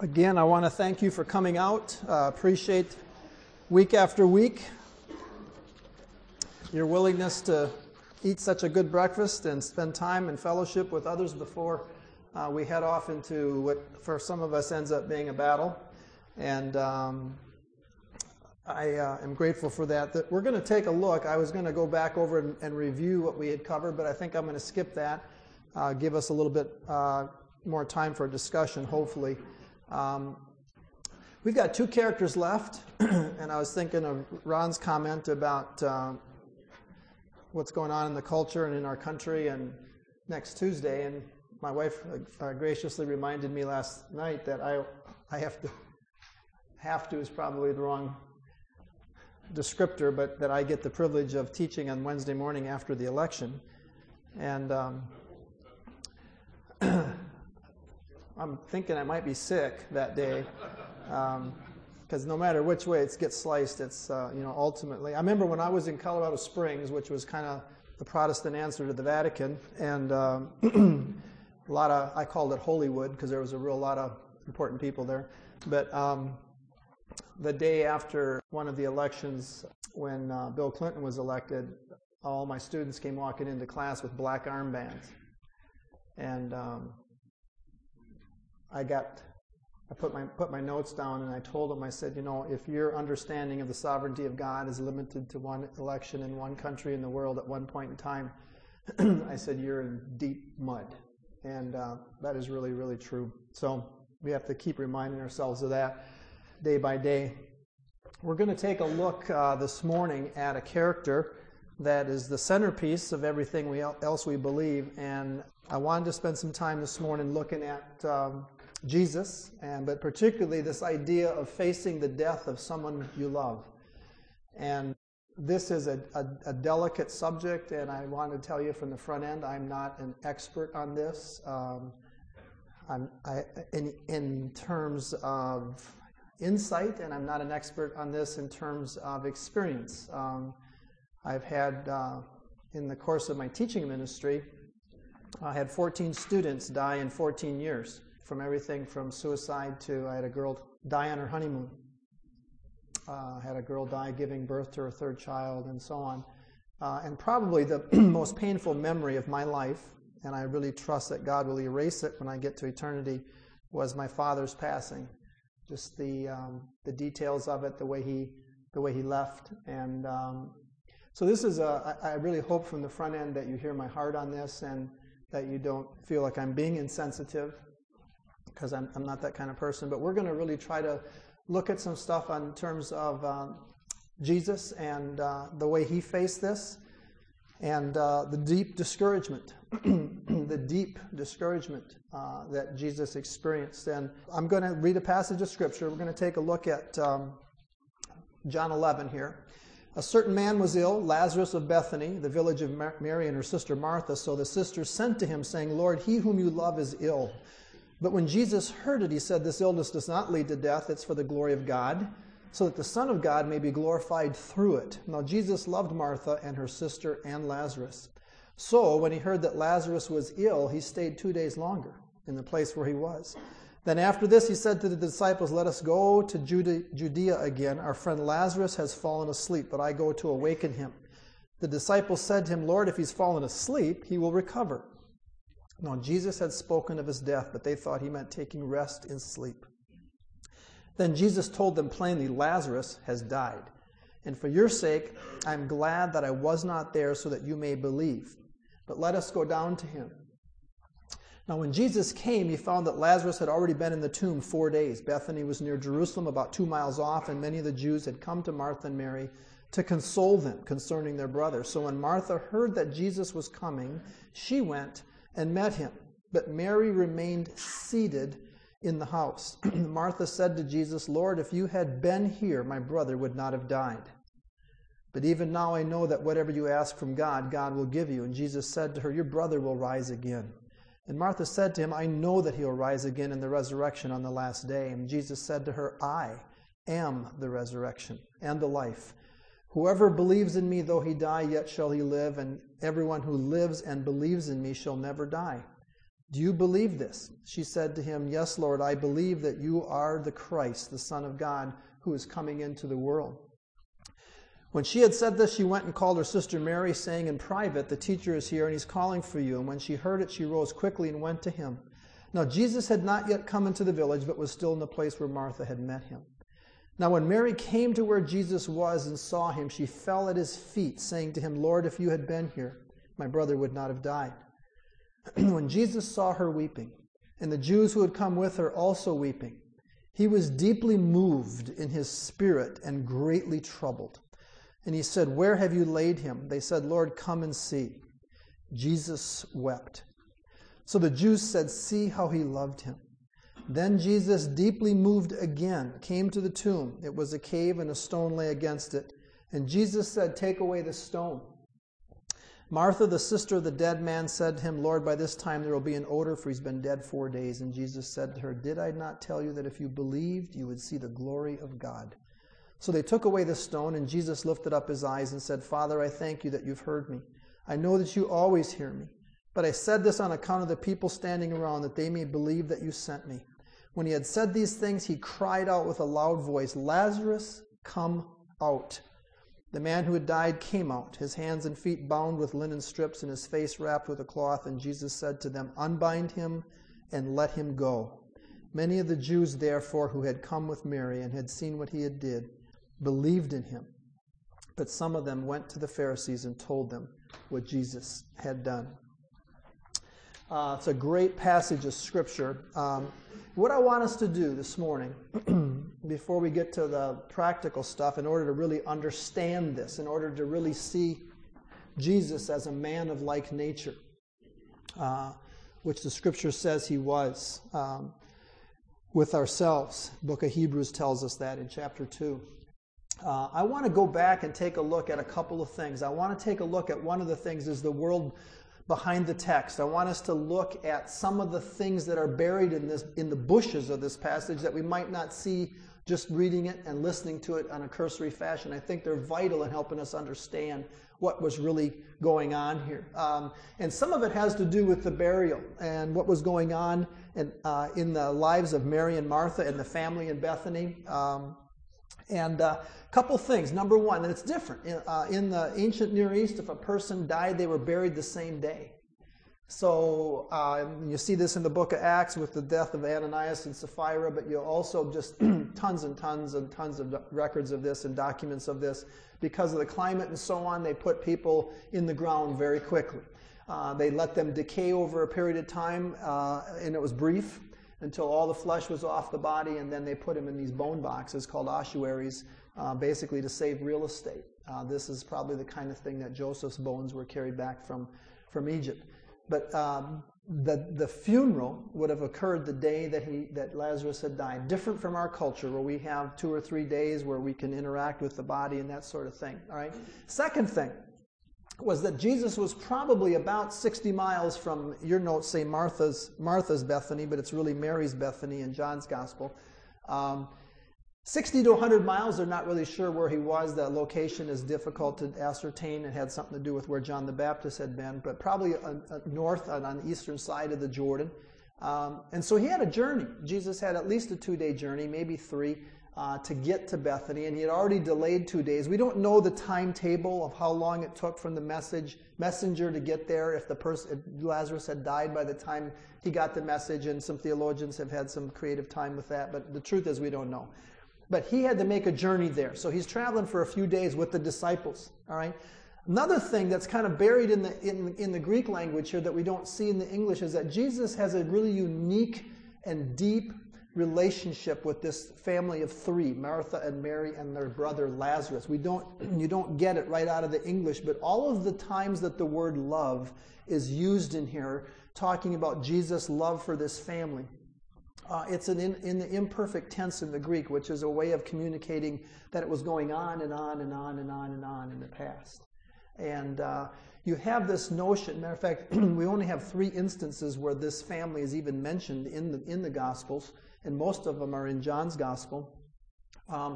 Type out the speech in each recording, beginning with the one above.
Again, I want to thank you for coming out. Appreciate week after week your willingness to eat such a good breakfast and spend time in fellowship with others before we head off into what for some of us ends up being a battle. And I am grateful for that. We're going to take a look. I was going to go back over and review what we had covered, but I think I'm going to skip that, give us a little bit more time for a discussion, hopefully. We've got two characters left, and I was thinking of Ron's comment about what's going on in the culture and in our country and next Tuesday, and my wife graciously reminded me last night that I have to is probably the wrong descriptor, but that I get the privilege of teaching on Wednesday morning after the election, and I'm thinking I might be sick that day, because no matter which way it gets sliced, it's ultimately. I remember when I was in Colorado Springs, which was kind of the Protestant answer to the Vatican, and a lot of, I called it Holywood because there was a lot of important people there. But the day after one of the elections, when Bill Clinton was elected, all my students came walking into class with black armbands, and I put my notes down and I told them, I said, if your understanding of the sovereignty of God is limited to one election in one country in the world at one point in time, I said, you're in deep mud. And that is really, really true. So we have to keep reminding ourselves of that day by day. We're going to take a look this morning at a character that is the centerpiece of everything else we believe. And I wanted to spend some time this morning looking at Jesus, but particularly this idea of facing the death of someone you love. And this is a delicate subject, and I want to tell you from the front end, I'm not an expert on this. In terms of insight, and I'm not an expert on this in terms of experience. I've had, in the course of my teaching ministry, I had 14 students die in 14 years. From everything from suicide to, I had a girl die on her honeymoon. Had a girl die giving birth to her third child, and so on. And probably the most painful memory of my life, and I really trust that God will erase it when I get to eternity, was my father's passing. Just the details of it, the way he left, and so this is I really hope from the front end that you hear my heart on this, and that you don't feel like I'm being insensitive, because I'm not that kind of person. But we're going to really try to look at some stuff in terms of Jesus and the way he faced this, and the deep discouragement, that Jesus experienced. And I'm going to read a passage of Scripture. We're going to take a look at John 11 here. A certain man was ill, Lazarus of Bethany, the village of Mary and her sister Martha. So the sisters sent to him, saying, Lord, he whom you love is ill. But when Jesus heard it, he said, this illness does not lead to death, it's for the glory of God, so that the Son of God may be glorified through it. Now Jesus loved Martha and her sister and Lazarus. So when he heard that Lazarus was ill, he stayed 2 days longer in the place where he was. Then after this he said to the disciples, let us go to Judea again. Our friend Lazarus has fallen asleep, but I go to awaken him. The disciples said to him, Lord, if he's fallen asleep, he will recover. Now, Jesus had spoken of his death, but they thought he meant taking rest in sleep. Then Jesus told them plainly, Lazarus has died. And for your sake, I am glad that I was not there so that you may believe. But let us go down to him. Now, when Jesus came, he found that Lazarus had already been in the tomb 4 days. Bethany was near Jerusalem, about 2 miles off, and many of the Jews had come to Martha and Mary to console them concerning their brother. So when Martha heard that Jesus was coming, she went and met him. But Mary remained seated in the house. Martha said to Jesus, Lord, if you had been here, my brother would not have died. But even now I know that whatever you ask from God, God will give you. And Jesus said to her, your brother will rise again. And Martha said to him, I know that he will rise again in the resurrection on the last day. And Jesus said to her, I am the resurrection and the life. Whoever believes in me, though he die, yet shall he live, and everyone who lives and believes in me shall never die. "Do you believe this?" She said to him, "Yes, Lord, I believe that you are the Christ, the Son of God, who is coming into the world." When she had said this, she went and called her sister Mary, saying in private, "The teacher is here, and he's calling for you." And when she heard it, she rose quickly and went to him. Now Jesus had not yet come into the village, but was still in the place where Martha had met him. Now when Mary came to where Jesus was and saw him, she fell at his feet, saying to him, "Lord, if you had been here, my brother would not have died." When Jesus saw her weeping, and the Jews who had come with her also weeping, he was deeply moved in his spirit and greatly troubled. And he said, "Where have you laid him?" They said, "Lord, come and see." Jesus wept. So the Jews said, "See how he loved him." Then Jesus, deeply moved again, came to the tomb. It was a cave, and a stone lay against it. And Jesus said, "Take away the stone." Martha, the sister of the dead man, said to him, "Lord, by this time there will be an odor, for he's been dead 4 days." And Jesus said to her, "Did I not tell you that if you believed, you would see the glory of God?" So they took away the stone, and Jesus lifted up his eyes and said, "Father, I thank you that you've heard me. I know that you always hear me. But I said this on account of the people standing around, that they may believe that you sent me." When he had said these things, he cried out with a loud voice, "Lazarus, come out." The man who had died came out, his hands and feet bound with linen strips, and his face wrapped with a cloth. And Jesus said to them, "Unbind him and let him go." Many of the Jews, therefore, who had come with Mary and had seen what he had did, believed in him. But some of them went to the Pharisees and told them what Jesus had done. It's a great passage of Scripture. What I want us to do this morning, before we get to the practical stuff, in order to really understand this, in order to really see Jesus as a man of like nature, which the Scripture says he was, with ourselves. The book of Hebrews tells us that in chapter 2. I want to go back and take a look at a couple of things. I want to take a look at one of the things is the world behind the text. I want us to look at some of the things that are buried in the bushes of this passage that we might not see just reading it and listening to it on a cursory fashion. I think they're vital in helping us understand what was really going on here. And some of it has to do with the burial and what was going on in the lives of Mary and Martha and the family in Bethany. And a couple things. Number one, and it's different. In the ancient Near East, if a person died, they were buried the same day. So you see this in the book of Acts with the death of Ananias and Sapphira, but you also just tons and tons and tons of records of this and documents of this. Because of the climate and so on, they put people in the ground very quickly. They let them decay over a period of time, and it was brief, until all the flesh was off the body, and then they put him in these bone boxes called ossuaries, basically to save real estate. This is probably the kind of thing that Joseph's bones were carried back from Egypt. But the funeral would have occurred the day that Lazarus had died. Different from our culture, where we have 2 or 3 days where we can interact with the body and that sort of thing. All right. Second thing was that Jesus was probably about 60 miles from, your notes say Martha's Bethany, but it's really Mary's Bethany in John's Gospel. 60 to 100 miles, they're not really sure where he was. The location is difficult to ascertain. It had something to do with where John the Baptist had been, but probably north on the eastern side of the Jordan. And so he had a journey. Jesus had at least a 2-day journey, maybe 3, to get to Bethany, and he had already delayed 2 days. We don't know the timetable of how long it took from the messenger to get there, if Lazarus had died by the time he got the message, and some theologians have had some creative time with that, but the truth is we don't know. But he had to make a journey there, so he's traveling for a few days with the disciples. All right. Another thing that's kind of buried in the Greek language here that we don't see in the English is that Jesus has a really unique and deep relationship with this family of 3, Martha and Mary and their brother Lazarus. You don't get it right out of the English, but all of the times that the word love is used in here, talking about Jesus' love for this family, it's in the imperfect tense in the Greek, which is a way of communicating that it was going on and on and on and on and on in the past. And you have this notion, matter of fact, we only have 3 instances where this family is even mentioned in the Gospels, and most of them are in John's Gospel.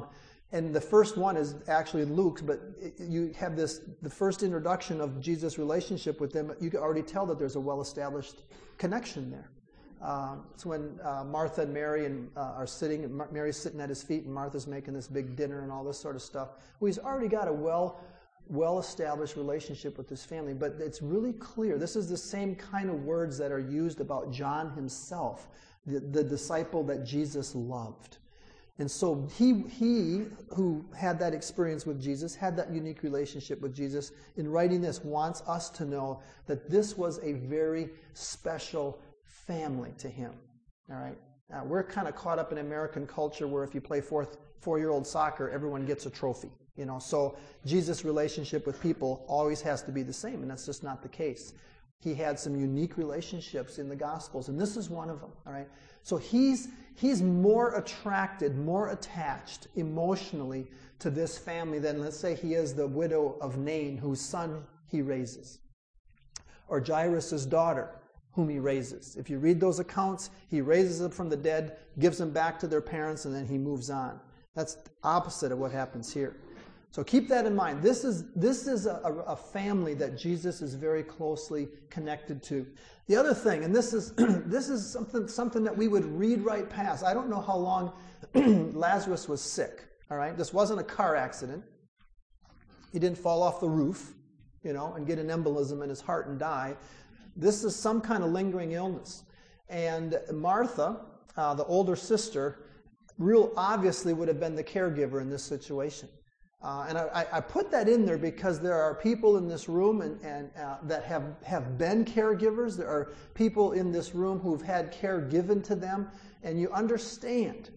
And the first one is actually Luke's, but you have the first introduction of Jesus' relationship with them. You can already tell that there's a well-established connection there. It's when Martha and Mary are sitting, and Mary's sitting at his feet, and Martha's making this big dinner and all this sort of stuff. Well, he's already got a well-established relationship with his family, but it's really clear. This is the same kind of words that are used about John himself, the disciple that Jesus loved. And so he who had that experience with Jesus, had that unique relationship with Jesus, in writing this wants us to know that this was a very special family to him. All right? Now, we're kind of caught up in American culture where if you play four-year-old soccer, everyone gets a trophy. So Jesus' relationship with people always has to be the same, and that's just not the case. He had some unique relationships in the Gospels, and this is one of them. All right? So he's more attracted, more attached emotionally to this family than, let's say, he is the widow of Nain, whose son he raises, or Jairus' daughter, whom he raises. If you read those accounts, he raises them from the dead, gives them back to their parents, and then he moves on. That's the opposite of what happens here. So keep that in mind. This is a family that Jesus is very closely connected to. The other thing, and this is something that we would read right past. I don't know how long Lazarus was sick. All right, this wasn't a car accident. He didn't fall off the roof, and get an embolism in his heart and die. This is some kind of lingering illness. And Martha, the older sister, real obviously would have been the caregiver in this situation. And I put that in there because there are people in this room and that have been caregivers. There are people in this room who've had care given to them, and you understand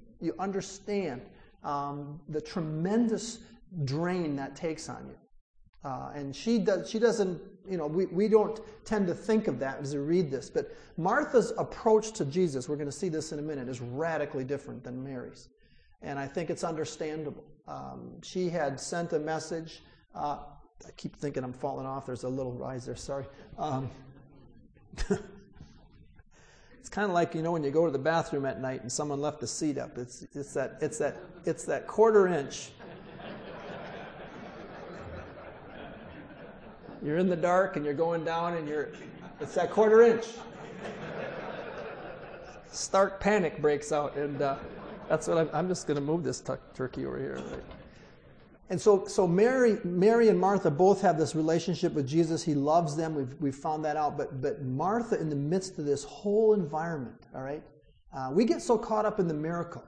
the tremendous drain that takes on you. And she doesn't, we don't tend to think of that as we read this. But Martha's approach to Jesus, we're going to see this in a minute, is radically different than Mary's. And I think it's understandable. She had sent a message. I keep thinking I'm falling off. There's a little rise there. Sorry. It's kind of like, when you go to the bathroom at night and someone left the seat up. It's that quarter inch. You're in the dark and you're going down and it's that quarter inch. Stark panic breaks out, and that's what I'm just going to move this turkey over here. Right? And so Mary and Martha both have this relationship with Jesus. He loves them. We've found that out. But Martha, in the midst of this whole environment, all right, we get so caught up in the miracle.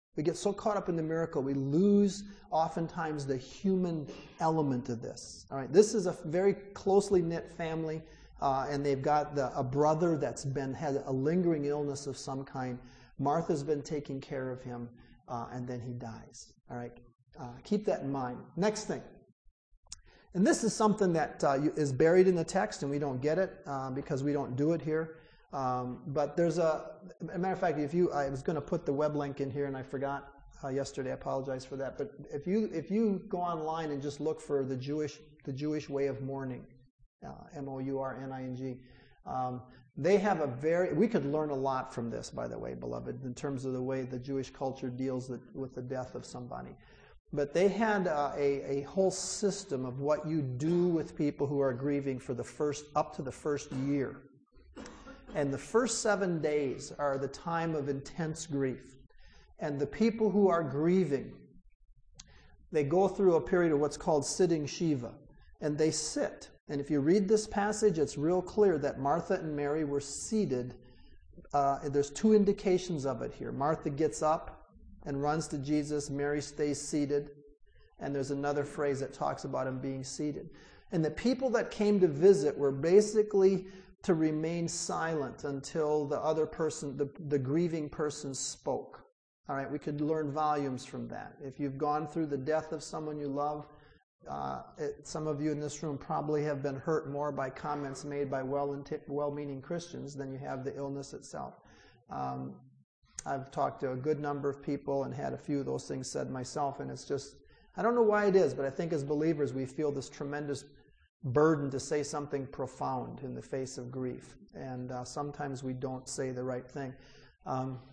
We lose oftentimes the human element of this. All right, this is a very closely knit family, and they've got a brother that's had a lingering illness of some kind. Martha's been taking care of him, and then he dies. All right, keep that in mind. Next thing, and this is something that is buried in the text, and we don't get it because we don't do it here. But there's a matter of fact, I was going to put the web link in here, and I forgot yesterday. I apologize for that. But if you go online and just look for the Jewish way of mourning, mourning. They have we could learn a lot from this, by the way, beloved, in terms of the way the Jewish culture deals with the death of somebody. But they had a whole system of what you do with people who are grieving for up to the first year. And the first 7 days are the time of intense grief. And the people who are grieving, they go through a period of what's called sitting Shiva. And they sit. And if you read this passage, it's real clear that Martha and Mary were seated. There's two indications of it here. Martha gets up and runs to Jesus. Mary stays seated. And there's another phrase that talks about him being seated. And the people that came to visit were basically to remain silent until the other person, the grieving person, spoke. All right, we could learn volumes from that. If you've gone through the death of someone you love, some of you in this room probably have been hurt more by comments made by well-meaning Christians than you have the illness itself. I've talked to a good number of people and had a few of those things said myself, and it's just, I don't know why it is, but I think as believers we feel this tremendous burden to say something profound in the face of grief, and sometimes we don't say the right thing.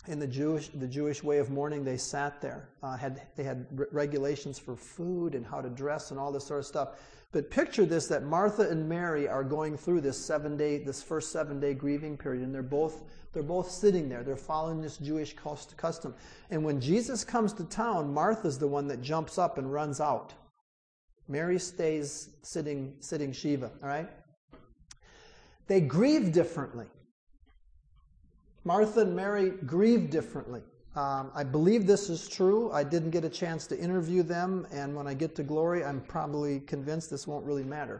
in the Jewish way of mourning, they sat there. They had regulations for food and how to dress and all this sort of stuff. But picture this, that Martha and Mary are going through this first 7-day grieving period, and they're both sitting there. They're following this Jewish custom. And when Jesus comes to town, Martha's the one that jumps up and runs out. Mary stays sitting Shiva, all right? They grieve differently. Martha and Mary grieve differently. I believe this is true. I didn't get a chance to interview them, and when I get to glory, I'm probably convinced this won't really matter.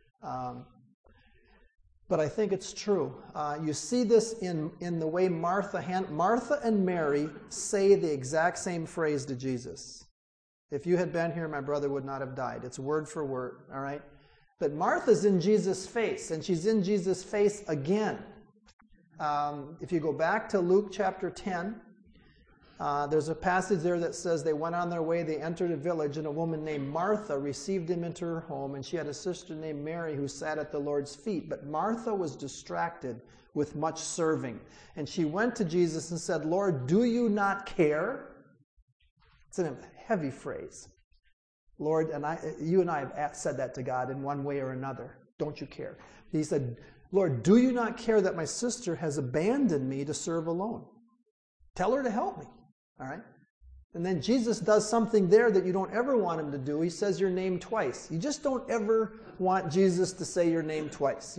But I think it's true. You see this in the way Martha and Mary say the exact same phrase to Jesus. If you had been here, my brother would not have died. It's word for word, all right? But Martha's in Jesus' face, and she's in Jesus' face again. If you go back to Luke chapter 10, there's a passage there that says they went on their way, they entered a village, and a woman named Martha received him into her home, and she had a sister named Mary who sat at the Lord's feet. But Martha was distracted with much serving. And she went to Jesus and said, "Lord, do you not care?" It's a heavy phrase. Lord, you and I have said that to God in one way or another. Don't you care? He said, "Lord, do you not care that my sister has abandoned me to serve alone? Tell her to help me." All right? And then Jesus does something there that you don't ever want him to do. He says your name twice. You just don't ever want Jesus to say your name twice,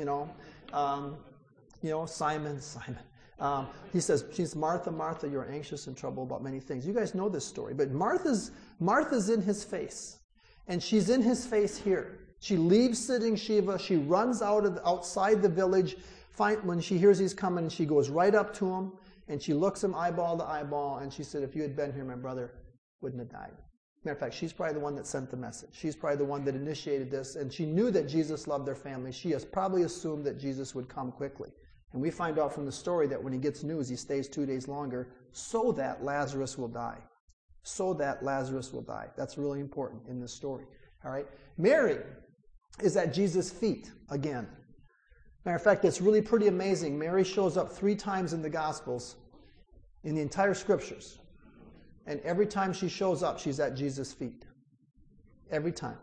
Simon, Simon. He says, she's Martha, Martha, you're anxious and troubled about many things. You guys know this story. But Martha's in his face. And she's in his face here. She leaves sitting Shiva. She runs outside the village. When she hears he's coming, she goes right up to him. And she looks him eyeball to eyeball, and she said, "If you had been here, my brother wouldn't have died." Matter of fact, she's probably the one that sent the message. She's probably the one that initiated this, and she knew that Jesus loved their family. She has probably assumed that Jesus would come quickly. And we find out from the story that when he gets news, he stays 2 days longer so that Lazarus will die. So that Lazarus will die. That's really important in this story. All right? Mary is at Jesus' feet again. Matter of fact, it's really pretty amazing. Mary shows up 3 times in the Gospels, in the entire Scriptures. And every time she shows up, she's at Jesus' feet. Every time.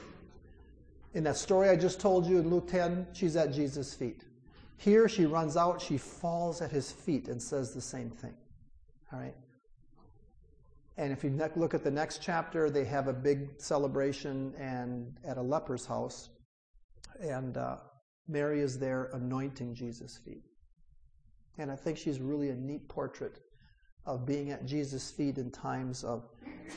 In that story I just told you in Luke 10, she's at Jesus' feet. Here she runs out, she falls at his feet and says the same thing. All right? And if you look at the next chapter, they have a big celebration at a leper's house. And Mary is there anointing Jesus' feet. And I think she's really a neat portrait of being at Jesus' feet in times of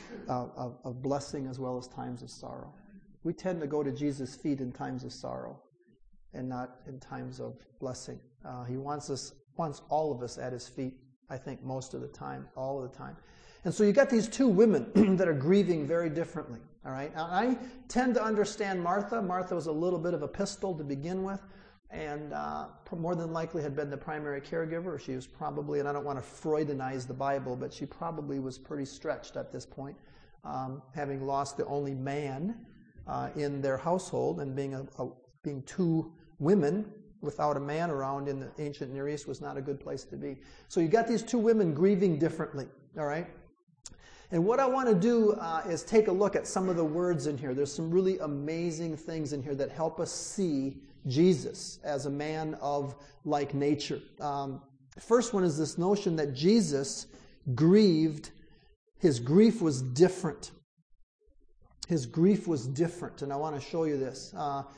blessing as well as times of sorrow. We tend to go to Jesus' feet in times of sorrow and not in times of blessing. He wants all of us at his feet, I think, most of the time, all of the time. And so you got these 2 women that are grieving very differently. All right. Now, I tend to understand Martha. Martha was a little bit of a pistol to begin with, and more than likely had been the primary caregiver. She was probably, and I don't want to Freudenize the Bible, but she probably was pretty stretched at this point, having lost the only man in their household, and being 2 women without a man around in the ancient Near East was not a good place to be. So you got these 2 women grieving differently. All right. And what I want to do is take a look at some of the words in here. There's some really amazing things in here that help us see Jesus as a man of like nature. The first one is this notion that Jesus grieved. His grief was different. His grief was different, and I want to show you this.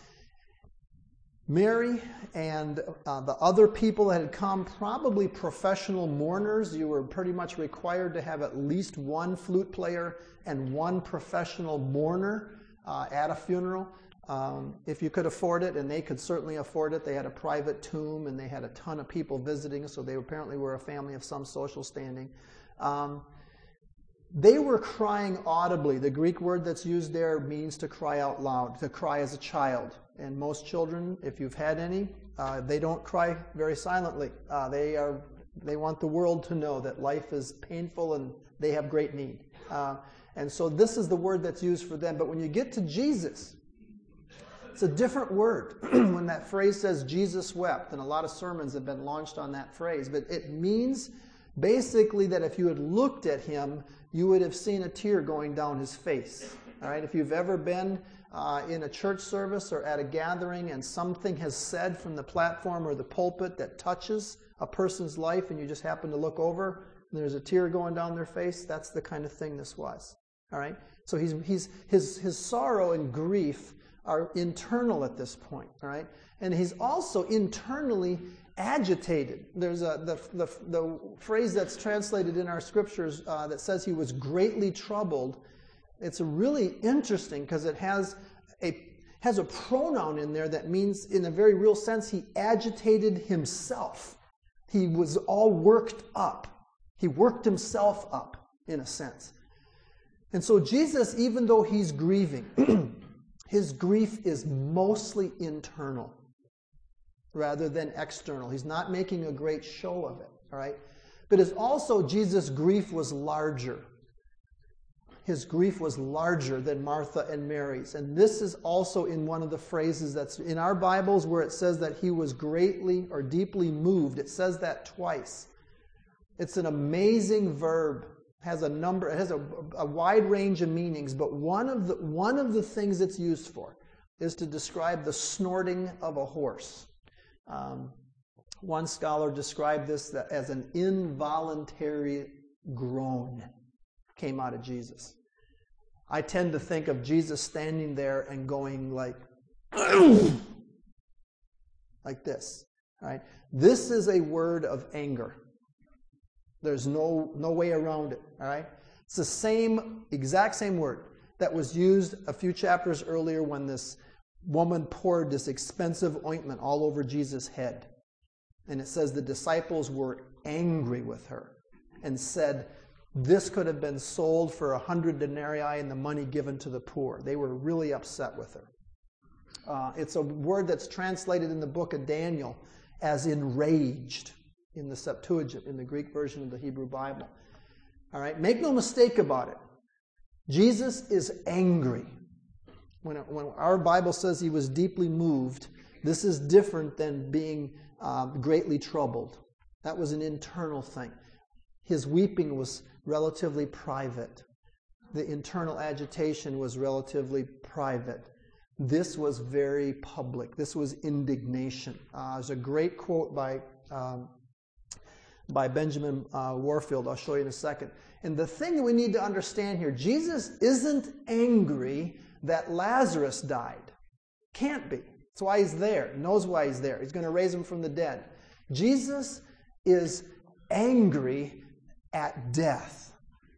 Mary and the other people that had come, probably professional mourners. You were pretty much required to have at least 1 flute player and 1 professional mourner at a funeral. If you could afford it, and they could certainly afford it. They had a private tomb, and they had a ton of people visiting, so they apparently were a family of some social standing. They were crying audibly. The Greek word that's used there means to cry out loud, to cry as a child. And most children, if you've had any, they don't cry very silently. They want the world to know that life is painful and they have great need. And so this is the word that's used for them. But when you get to Jesus, it's a different word. When that phrase says Jesus wept, and a lot of sermons have been launched on that phrase, but it means Basically, that if you had looked at him, you would have seen a tear going down his face. All right, if you've ever been in a church service or at a gathering and something has said from the platform or the pulpit that touches a person's life and you just happen to look over and there's a tear going down their face, that's the kind of thing this was. All right, so his sorrow and grief are internal at this point. All right, and he's also internally agitated. There's the phrase that's translated in our scriptures that says he was greatly troubled. It's really interesting because it has a pronoun in there that means, in a very real sense, he agitated himself. He was all worked up. He worked himself up, in a sense. And so Jesus, even though he's grieving, his grief is mostly internal rather than external. He's not making a great show of it, all right? But it's also, Jesus' grief was larger. His grief was larger than Martha and Mary's. And this is also in one of the phrases that's in our Bibles where it says that he was greatly or deeply moved. It says that twice. It's an amazing verb. It has a wide range of meanings, but one of the things it's used for is to describe the snorting of a horse. One scholar described this as an involuntary groan came out of Jesus. I tend to think of Jesus standing there and going like this. Right? This is a word of anger. There's no way around it. All right? It's the exact same word that was used a few chapters earlier when this woman poured this expensive ointment all over Jesus' head. And it says the disciples were angry with her and said, this could have been sold for 100 denarii and the money given to the poor. They were really upset with her. It's a word that's translated in the book of Daniel as enraged in the Septuagint, in the Greek version of the Hebrew Bible. All right, make no mistake about it. Jesus is angry. When our Bible says he was deeply moved, this is different than being greatly troubled. That was an internal thing. His weeping was relatively private. The internal agitation was relatively private. This was very public. This was indignation. There's a great quote by Benjamin Warfield. I'll show you in a second. And the thing that we need to understand here, Jesus isn't angry that Lazarus died. Can't be. That's why he's there. He knows why he's there. He's going to raise him from the dead. Jesus is angry at death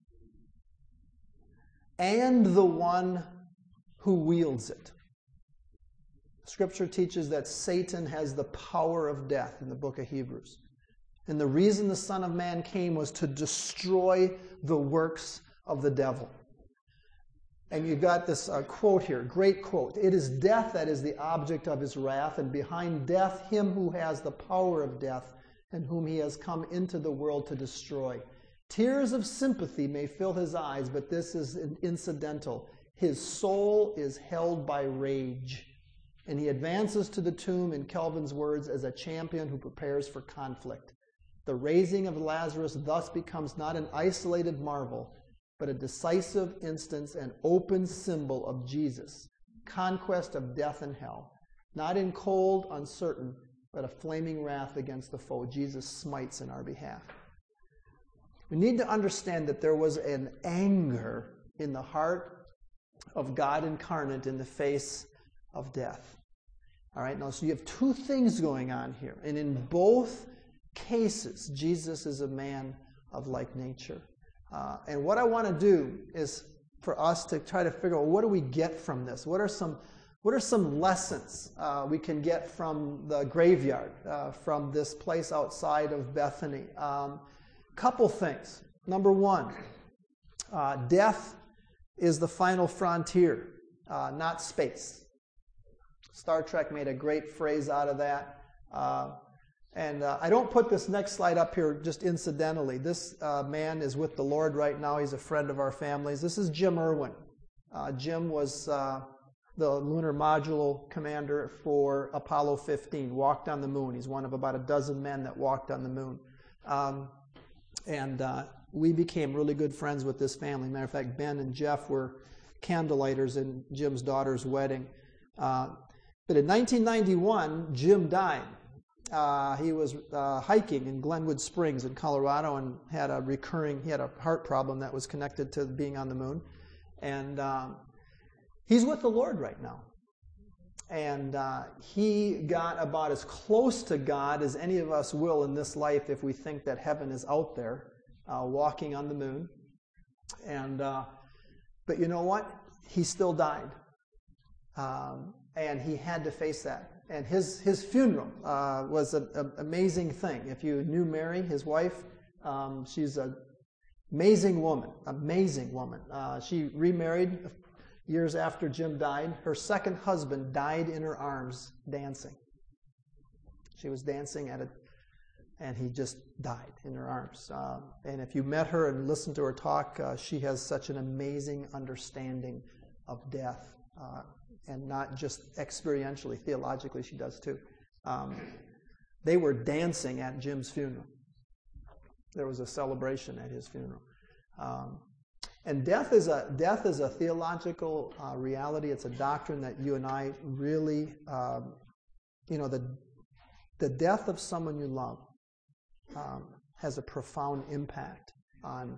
and the one who wields it. Scripture teaches that Satan has the power of death in the book of Hebrews. And the reason the Son of Man came was to destroy the works of the devil. And you got this quote here, great quote. It is death that is the object of his wrath, and behind death him who has the power of death and whom he has come into the world to destroy. Tears of sympathy may fill his eyes, but this is incidental. His soul is held by rage, and he advances to the tomb, in Calvin's words, as a champion who prepares for conflict. The raising of Lazarus thus becomes not an isolated marvel, but a decisive instance and open symbol of Jesus' conquest of death and hell. Not in cold, uncertain, but a flaming wrath against the foe Jesus smites in our behalf. We need to understand that there was an anger in the heart of God incarnate in the face of death. All right, now so you have two things going on here. And in both cases, Jesus is a man of like nature. And what I want to do is for us to try to figure out, what do we get from this? What are some lessons we can get from the graveyard, from this place outside of Bethany? Couple things. Number one, death is the final frontier, not space. Star Trek made a great phrase out of that. And I don't put this next slide up here just incidentally. This man is with the Lord right now. He's a friend of our family's. This is Jim Irwin. Jim was the lunar module commander for Apollo 15, walked on the moon. He's one of about a dozen men that walked on the moon. And we became really good friends with this family. Matter of fact, Ben and Jeff were candlelighters in Jim's daughter's wedding. But in 1991, Jim died. He was hiking in Glenwood Springs in Colorado and had a heart problem that was connected to being on the moon. And he's with the Lord right now. And he got about as close to God as any of us will in this life if we think that heaven is out there, walking on the moon. And but you know what? He still died. And he had to face that. And his funeral was an amazing thing. If you knew Mary, his wife, she's an amazing woman. She remarried years after Jim died. Her second husband died in her arms dancing. She was dancing and he just died in her arms. And if you met her and listened to her talk, she has such an amazing understanding of death. And not just experientially, theologically she does too. They were dancing at Jim's funeral. There was a celebration at his funeral. And death is a theological reality. It's a doctrine that you and I really, the death of someone you love has a profound impact on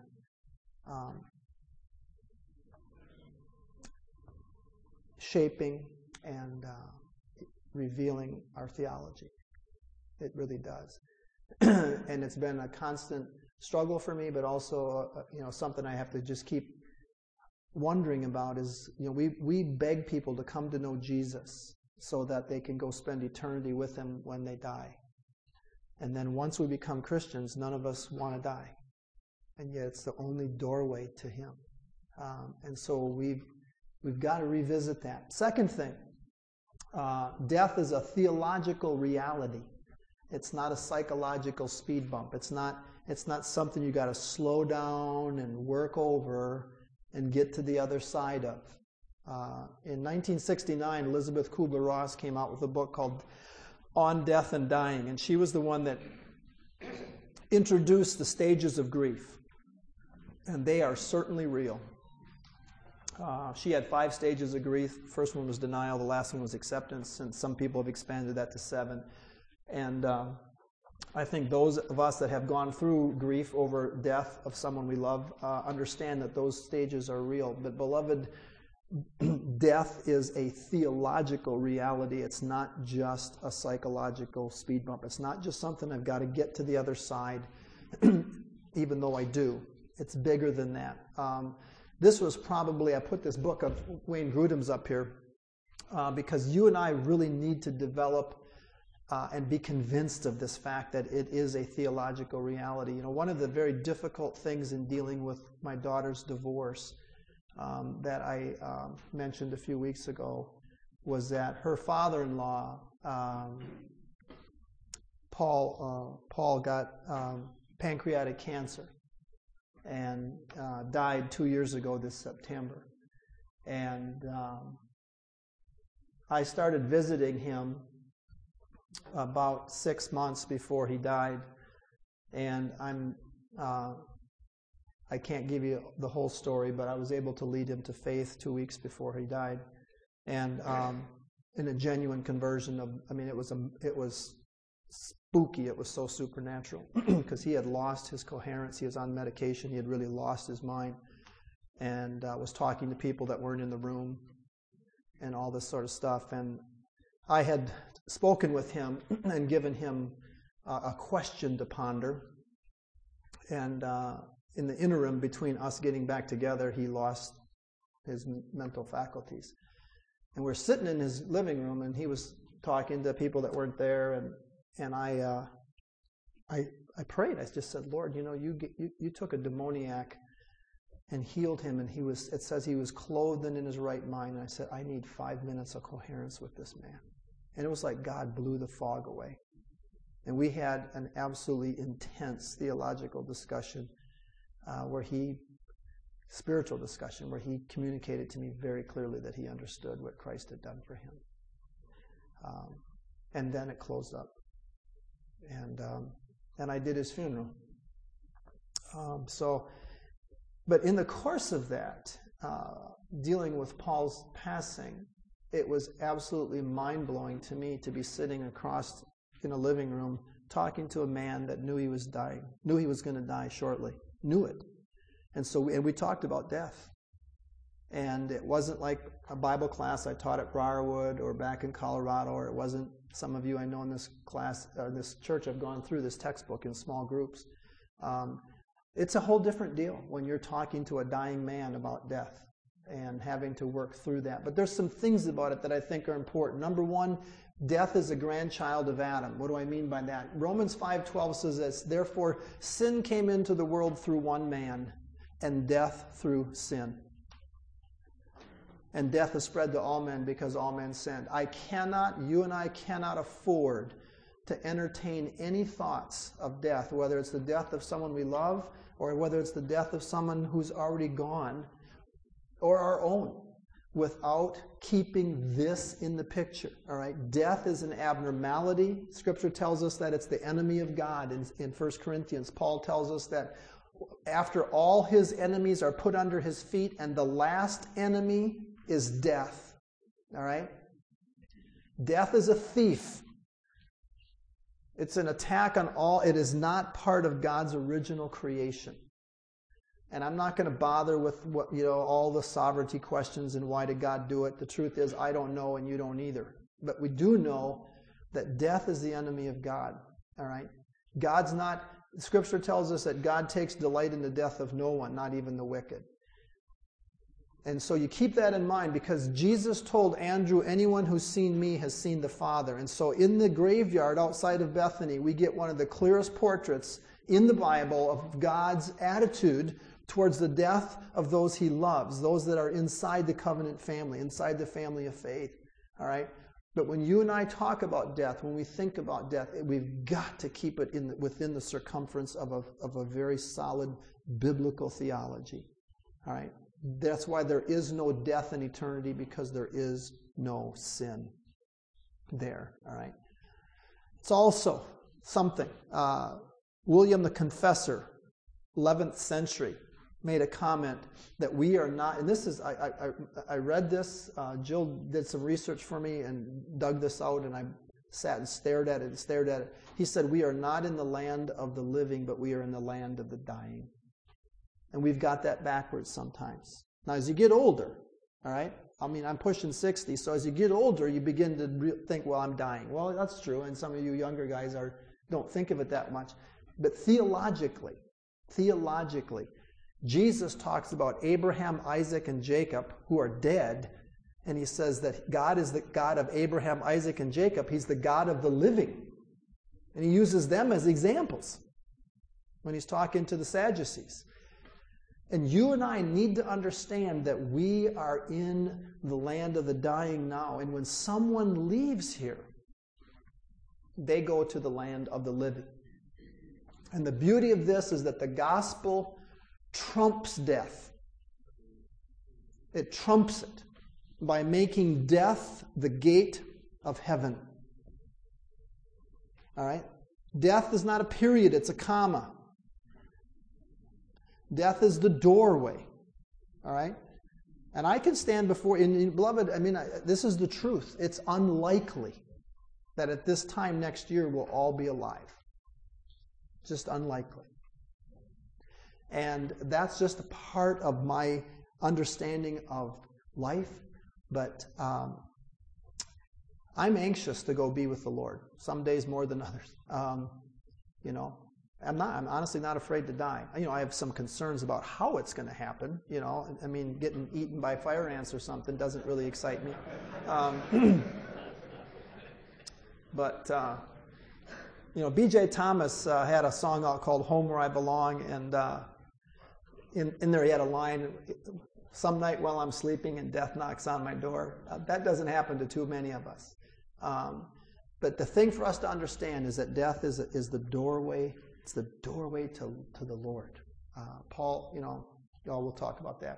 shaping and revealing our theology. It really does. And it's been a constant struggle for me, but also something I have to just keep wondering about is, we beg people to come to know Jesus so that they can go spend eternity with him when they die. And then once we become Christians, none of us want to die. And yet it's the only doorway to him. And so we've got to revisit that. Second thing, death is a theological reality. It's not a psychological speed bump. It's not something you got to slow down and work over and get to the other side of. In 1969, Elizabeth Kubler-Ross came out with a book called On Death and Dying, and she was the one that introduced the stages of grief. And they are certainly real. She had 5 stages of grief. The first one was denial. The last one was acceptance. And some people have expanded that to 7. And I think those of us that have gone through grief over death of someone we love understand that those stages are real. But beloved, death is a theological reality. It's not just a psychological speed bump. It's not just something I've got to get to the other side, even though I do. It's bigger than that. This was probably, I put this book of Wayne Grudem's up here because you and I really need to develop and be convinced of this fact that it is a theological reality. One of the very difficult things in dealing with my daughter's divorce that I mentioned a few weeks ago was that her father-in-law, Paul got pancreatic cancer and died 2 years ago this September. And I started visiting him about 6 months before he died. And I can't give you the whole story, but I was able to lead him to faith 2 weeks before he died. And in a genuine conversion it was spooky. It was so supernatural because he had lost his coherence. He was on medication. He had really lost his mind and was talking to people that weren't in the room and all this sort of stuff. And I had spoken with him and given him a question to ponder. And in the interim between us getting back together, he lost his mental faculties. And we're sitting in his living room, and he was talking to people that weren't there, and I prayed. I just said, Lord, you took a demoniac and healed him, and it says he was clothed and in his right mind. And I said, I need 5 minutes of coherence with this man. And it was like God blew the fog away. And we had an absolutely intense theological discussion spiritual discussion, where he communicated to me very clearly that he understood what Christ had done for him. And then it closed up. And I did his funeral. But in the course of that, dealing with Paul's passing, it was absolutely mind-blowing to me to be sitting across in a living room talking to a man that knew he was dying, knew he was going to die shortly, knew it. And so we talked about death. And it wasn't like a Bible class I taught at Briarwood or back in Colorado, or it wasn't some of you I know in this class, or this church have gone through this textbook in small groups. It's a whole different deal when you're talking to a dying man about death and having to work through that. But there's some things about it that I think are important. Number one, death is a grandchild of Adam. What do I mean by that? Romans 5:12 says this, therefore sin came into the world through one man, and death through sin. And death is spread to all men because all men sinned. You and I cannot afford to entertain any thoughts of death, whether it's the death of someone we love or whether it's the death of someone who's already gone or our own, without keeping this in the picture. All right? Death is an abnormality. Scripture tells us that it's the enemy of God. In 1 Corinthians, Paul tells us that after all his enemies are put under his feet, and the last enemy is death. All right? Death is a thief. It's an attack on all. It is not part of God's original creation. And I'm not going to bother with all the sovereignty questions and why did God do it. The truth is, I don't know and you don't either. But we do know that death is the enemy of God. All right? Scripture tells us that God takes delight in the death of no one, not even the wicked. And so you keep that in mind, because Jesus told Andrew, anyone who's seen me has seen the Father. And so in the graveyard outside of Bethany, we get one of the clearest portraits in the Bible of God's attitude towards the death of those he loves, those that are inside the covenant family, inside the family of faith. All right? But when you and I talk about death, when we think about death, we've got to keep it within the circumference of a very solid biblical theology. All right? That's why there is no death in eternity, because there is no sin there. All right. It's also something. William the Confessor, 11th century, made a comment that we are not, and this is, I read this, Jill did some research for me and dug this out, and I sat and stared at it. He said, we are not in the land of the living, but we are in the land of the dying. And we've got that backwards sometimes. Now, as you get older, all right, I mean, I'm pushing 60, so as you get older, you begin to think, well, I'm dying. Well, that's true, and some of you younger guys don't think of it that much. But theologically, Jesus talks about Abraham, Isaac, and Jacob, who are dead, and he says that God is the God of Abraham, Isaac, and Jacob. He's the God of the living. And he uses them as examples when he's talking to the Sadducees. And you and I need to understand that we are in the land of the dying now. And when someone leaves here, they go to the land of the living. And the beauty of this is that the gospel trumps death. It trumps it by making death the gate of heaven. All right? Death is not a period, it's a comma. Death is the doorway. All right? And I can stand before, and beloved, I mean, this is the truth. It's unlikely that at this time next year we'll all be alive. Just unlikely. And that's just a part of my understanding of life. But I'm anxious to go be with the Lord. Some days more than others. I'm honestly not afraid to die. I have some concerns about how it's going to happen. I mean, getting eaten by fire ants or something doesn't really excite me. But B.J. Thomas had a song out called Home Where I Belong, and in there he had a line, some night while I'm sleeping and death knocks on my door. That doesn't happen to too many of us. But the thing for us to understand is that death is the doorway. It's the doorway to the Lord. Paul, we'll talk about that.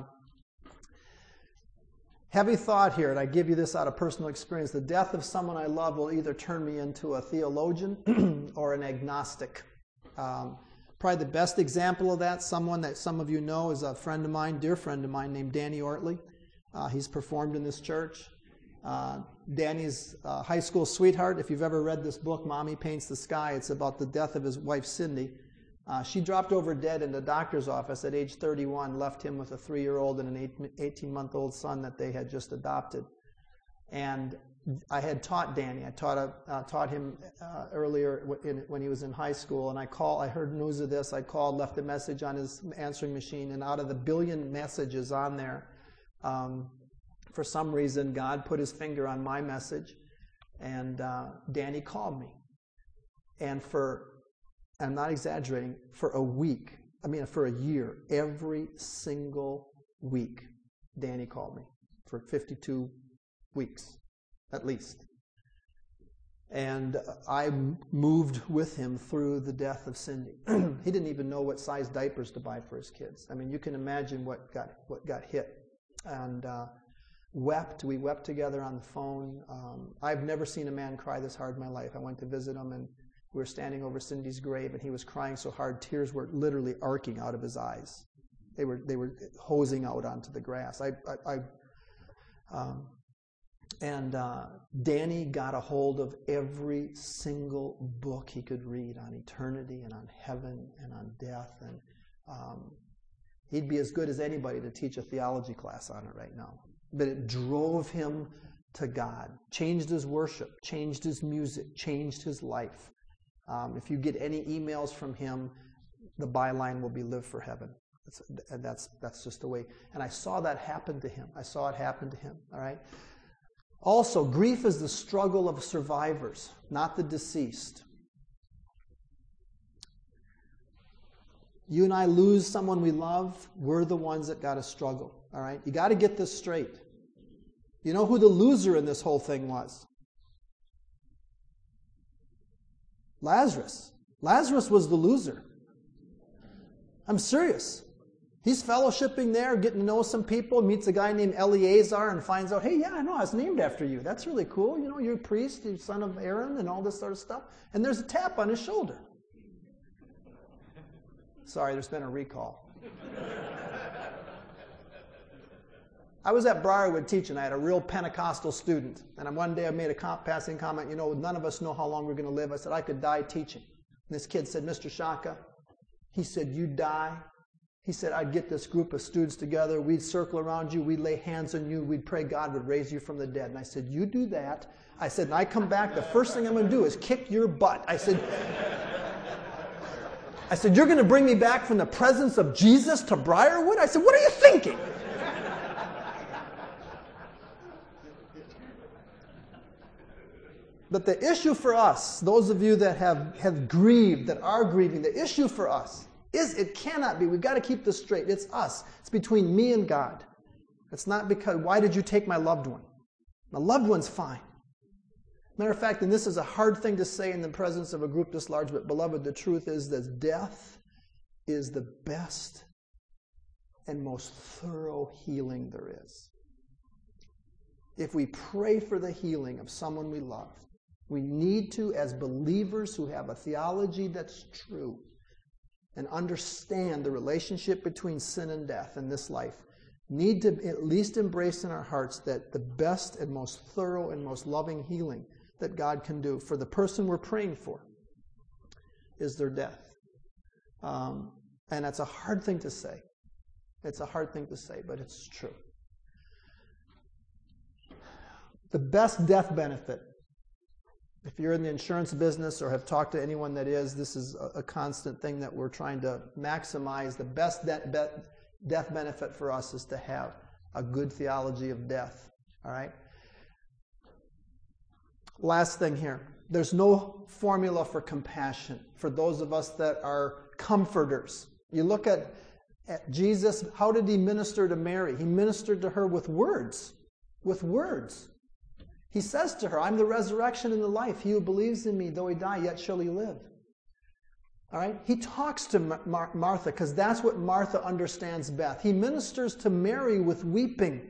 Heavy thought here, and I give you this out of personal experience. The death of someone I love will either turn me into a theologian or an agnostic. Probably the best example of that, someone that some of you know, is a friend of mine, dear friend of mine named Danny Ortley. He's performed in this church. Danny's high school sweetheart. If you've ever read this book, Mommy Paints the Sky, it's about the death of his wife, Cindy. She dropped over dead in the doctor's office at age 31, left him with a 3-year-old and an 18-month-old son that they had just adopted. And I had taught Danny. I taught him earlier when he was in high school, and I heard news of this. I called, left a message on his answering machine, and out of the billion messages on there, for some reason, God put his finger on my message, and Danny called me. And I'm not exaggerating, for a year, every single week, Danny called me for 52 weeks, at least. And I moved with him through the death of Cindy. He didn't even know what size diapers to buy for his kids. I mean, you can imagine what got hit. And we wept together on the phone. I've never seen a man cry this hard in my life. I went to visit him, and we were standing over Cindy's grave, and he was crying so hard, tears were literally arcing out of his eyes. They were hosing out onto the grass. Danny got a hold of every single book he could read on eternity and on heaven and on death. And he'd be as good as anybody to teach a theology class on it right now. But it drove him to God, changed his worship, changed his music, changed his life. If you get any emails from him, the byline will be "Live for Heaven." And that's just the way. And I saw that happen to him. All right. Also, grief is the struggle of survivors, not the deceased. You and I lose someone we love, we're the ones that got to struggle. All right? You got to get this straight. You know who the loser in this whole thing was? Lazarus. Lazarus was the loser. I'm serious. He's fellowshipping there, getting to know some people, meets a guy named Eleazar and finds out, hey, yeah, I know, I was named after you. That's really cool. You know, you're a priest, you're son of Aaron and all this sort of stuff. And there's a tap on his shoulder. Sorry, there's been a recall. I was at Briarwood teaching. I had a real Pentecostal student. And one day I made a passing comment, you know, none of us know how long we're going to live. I said, I could die teaching. And this kid said, Mr. Shaka, he said, you die? He said, I'd get this group of students together, we'd circle around you, we'd lay hands on you, we'd pray God would raise you from the dead. And I said, you do that. I said, and I come back, the first thing I'm going to do is kick your butt. I said, you're going to bring me back from the presence of Jesus to Briarwood? I said, what are you thinking? But the issue for us, those of you that have grieved, that are grieving, the issue for us is it cannot be. We've got to keep this straight. It's us. It's between me and God. It's not because, why did you take my loved one? My loved one's fine. Matter of fact, and this is a hard thing to say in the presence of a group this large, but beloved, the truth is that death is the best and most thorough healing there is. If we pray for the healing of someone we love, we need to, as believers who have a theology that's true, and understand the relationship between sin and death in this life, need to at least embrace in our hearts that the best and most thorough and most loving healing that God can do for the person we're praying for is their death. And that's a hard thing to say. It's a hard thing to say, but it's true. The best death benefit, if you're in the insurance business or have talked to anyone that is, this is a constant thing that we're trying to maximize. The best death benefit for us is to have a good theology of death. All right? Last thing here. There's no formula for compassion for those of us that are comforters. You look at Jesus, how did he minister to Mary? He ministered to her with words. With words. He says to her, I'm the resurrection and the life. He who believes in me, though he die, yet shall he live. All right? He talks to Martha because that's what Martha understands best. He ministers to Mary with weeping.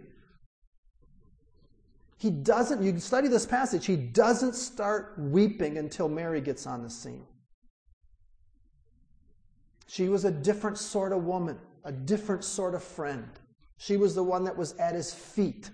He doesn't, you study this passage, he doesn't start weeping until Mary gets on the scene. She was a different sort of woman, a different sort of friend. She was the one that was at his feet.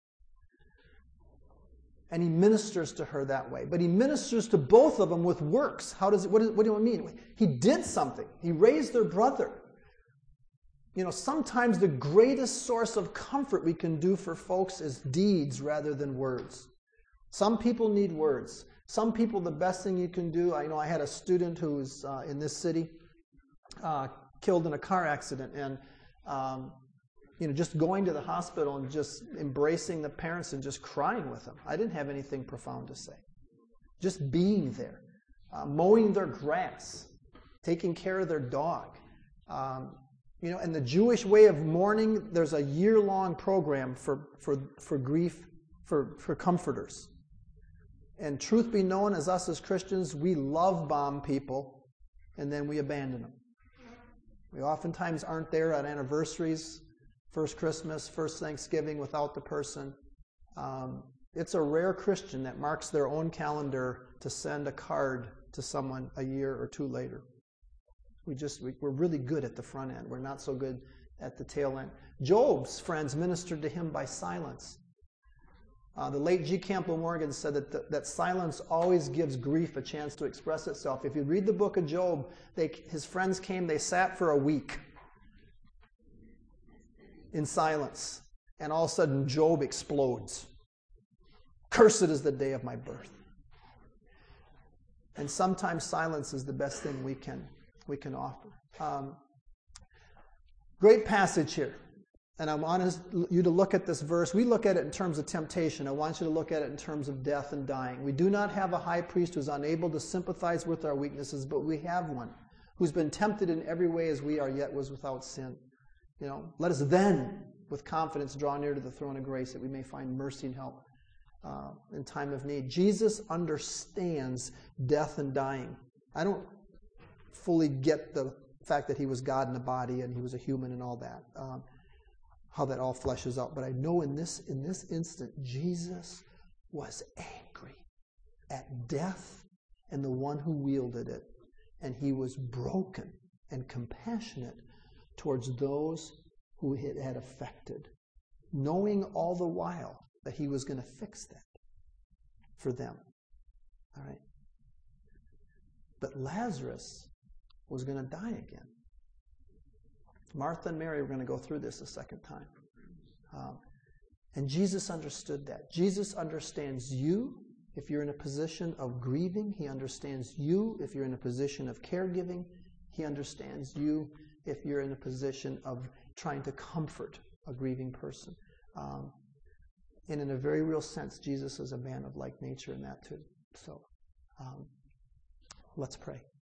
And he ministers to her that way. But he ministers to both of them with works. What do I mean? He did something. He raised their brother. Sometimes the greatest source of comfort we can do for folks is deeds rather than words. Some people need words. Some people, the best thing you can do, I had a student who was in this city, killed in a car accident, and just going to the hospital and just embracing the parents and just crying with them. I didn't have anything profound to say. Just being there, mowing their grass, taking care of their dog. In the Jewish way of mourning, there's a year-long program for grief, for comforters. And truth be known, as us as Christians, we love bomb people, and then we abandon them. We oftentimes aren't there at anniversaries, first Christmas, first Thanksgiving without the person. It's a rare Christian that marks their own calendar to send a card to someone a year or two later. We're really good at the front end. We're not so good at the tail end. Job's friends ministered to him by silence. The late G. Campbell Morgan said that silence always gives grief a chance to express itself. If you read the book of Job, his friends came, they sat for a week in silence, and all of a sudden Job explodes. Cursed is the day of my birth. And sometimes silence is the best thing we can offer. Great passage here. And I want you to look at this verse. We look at it in terms of temptation. I want you to look at it in terms of death and dying. We do not have a high priest who's unable to sympathize with our weaknesses, but we have one who's been tempted in every way as we are, yet was without sin. Let us then, with confidence, draw near to the throne of grace that we may find mercy and help in time of need. Jesus understands death and dying. I don't fully get the fact that he was God in a body and he was a human and all that. How that all fleshes out. But I know in this instant, Jesus was angry at death and the one who wielded it. And he was broken and compassionate towards those who it had affected, knowing all the while that he was going to fix that for them. All right. But Lazarus was going to die again. Martha and Mary were going to go through this a second time. And Jesus understood that. Jesus understands you if you're in a position of grieving. He understands you if you're in a position of caregiving. He understands you if you're in a position of trying to comfort a grieving person. And in a very real sense, Jesus is a man of like nature in that too. So let's pray.